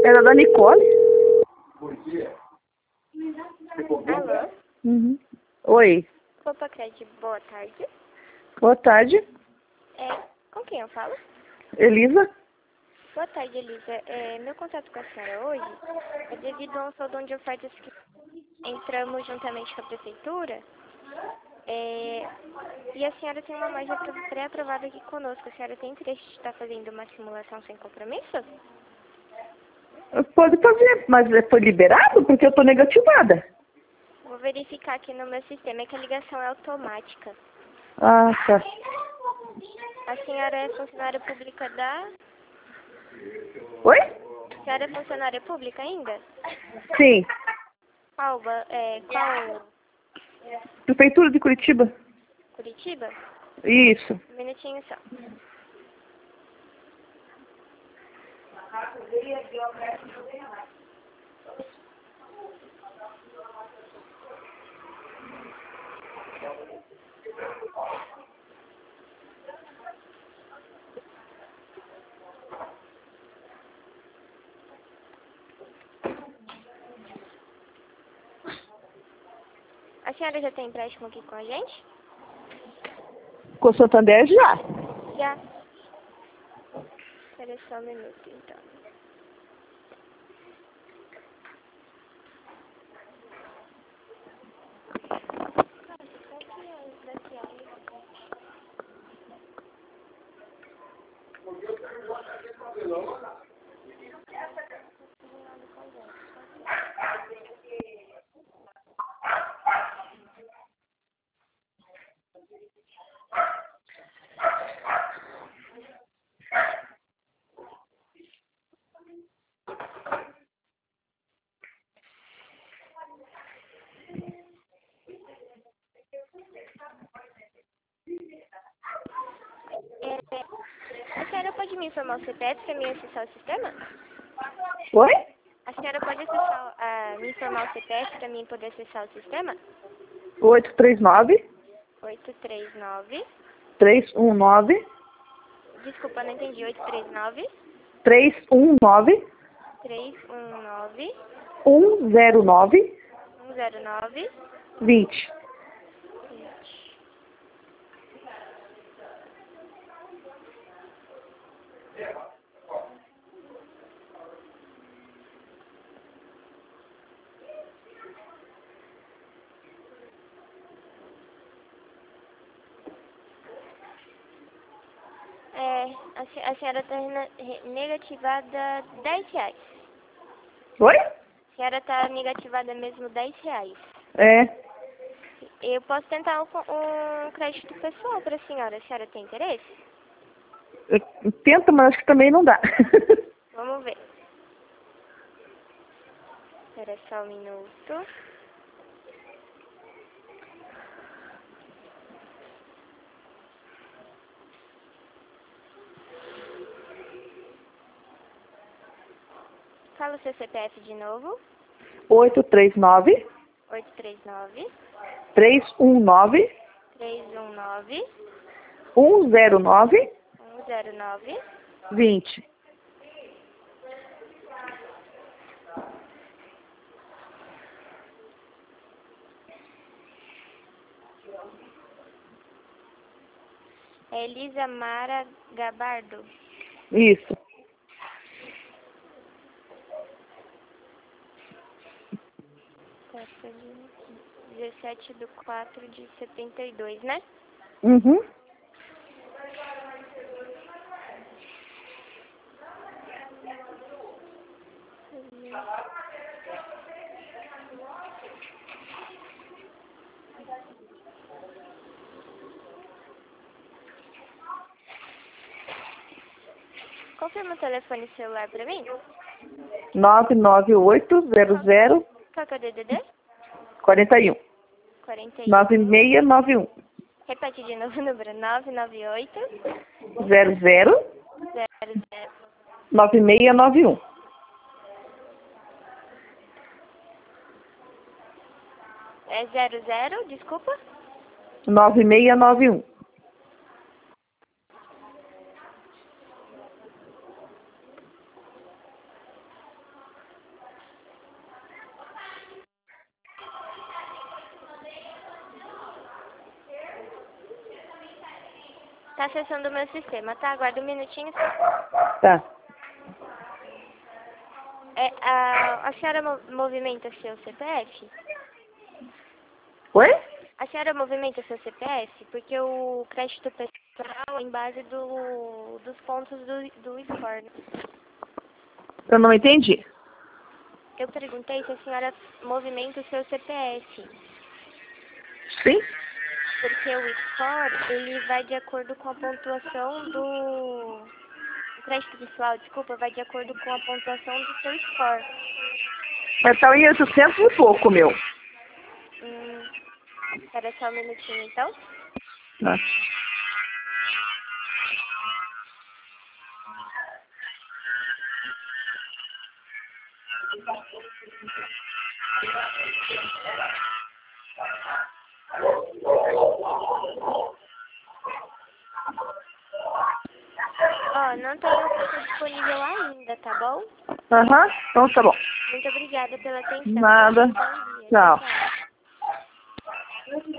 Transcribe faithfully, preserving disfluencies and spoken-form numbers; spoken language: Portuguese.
Era da Nicole. Alô? Uhum. Oi. Opa, Cred, boa tarde. Boa tarde. É, com quem eu falo? Elisa. Boa tarde, Elisa. É, meu contato com a senhora hoje é devido a um soldão de ofertas que entramos juntamente com a prefeitura. É, e a senhora tem uma margem pré-aprovada aqui conosco. A senhora tem interesse de estar fazendo uma simulação sem compromisso? Pode fazer, mas foi liberado porque eu tô negativada. Vou verificar aqui no meu sistema, é que a ligação é automática. Ah, tá. A senhora é funcionária pública da... Oi? A senhora é funcionária pública ainda? Sim. Qual, ba- é, qual Prefeitura de Curitiba. Curitiba? Isso. Um minutinho só. A senhora já tem empréstimo aqui com a gente? Com o Santander já. Já. Espera só um minuto, então. É, a senhora pode me informar o C P F para mim acessar o sistema? Oi? A senhora pode acessar, ah, me informar o C P F para mim poder acessar o sistema? oito três nove, oito três nove. três um nove, Desculpa, não entendi. oito três nove. três um nove, três um nove. um zero nove, um zero nove. vinte. É, a, se- a senhora está negativada dez reais. Oi? A senhora está negativada mesmo dez reais. É. Eu posso tentar um, co- um crédito pessoal para a senhora. A senhora tem interesse? Eu tento, mas acho que também não dá. Vamos ver. Espera só um minuto. Fala o seu C P F de novo. oito três nove, oito três nove. três um nove, três um nove. um zero nove, um zero nove. vinte. É Elisa Mara Gabardo. Isso. Data de dezessete de quatro de setenta e dois, né? Uhum. Confirma o telefone celular pra mim? nove nove oito zero zero Qual que é o D D D? quatro um. quarenta e um. nove seis nove um. Repete de novo o número. nove nove oito zero zero zero zero. nove seis nove um. É zero zero, desculpa? nove seis nove um. Tá acessando o meu sistema, tá? Aguarda um minutinho. Tá. É, a, a senhora mo- movimenta seu C P F? Oi? A senhora movimenta seu C P F? Porque o crédito pessoal é em base do, dos pontos do, do score. Né? Eu não entendi. Eu perguntei se a senhora movimenta o seu C P F. Sim? Porque o score, ele vai de acordo com a pontuação do... O crédito pessoal, desculpa, vai de acordo com a pontuação do seu score. Mas tá em oitocentos e pouco, meu. Hum, espera só um minutinho, então. Tá. Ó, não tem oferta disponível ainda, tá bom? Aham, então tá bom. Muito obrigada pela atenção. Nada. Bom dia. Tchau. Tchau.